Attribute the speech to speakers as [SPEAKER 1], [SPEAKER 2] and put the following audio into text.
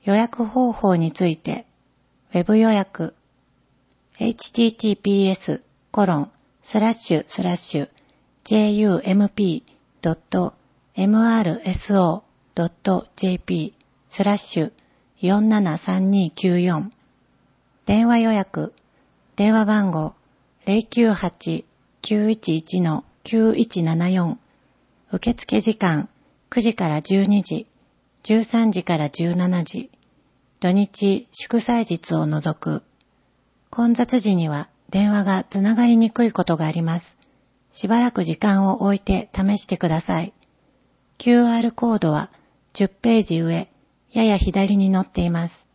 [SPEAKER 1] 予約方法について、ウェブ予約、https://jump.mrso.jp/473294 電話予約、電話番号 098-911-9174 受付時間9時から12時、13時から17時、土日祝祭日を除く。混雑時には電話がつながりにくいことがあります。しばらく時間を置いて試してください。QR コードは10ページ上、やや左に載っています。